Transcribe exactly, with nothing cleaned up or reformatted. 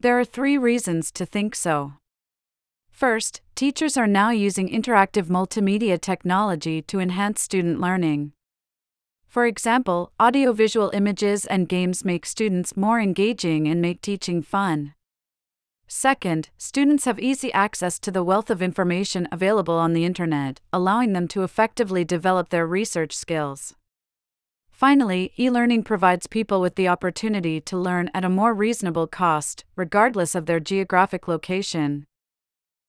There are three reasons to think so. First, teachers are now using interactive multimedia technology to enhance student learning. For example, audiovisual images and games make students more engaging and make teaching fun. Second, students have easy access to the wealth of information available on the internet, allowing them to effectively develop their research skills. Finally, e-learning provides people with the opportunity to learn at a more reasonable cost, regardless of their geographic location.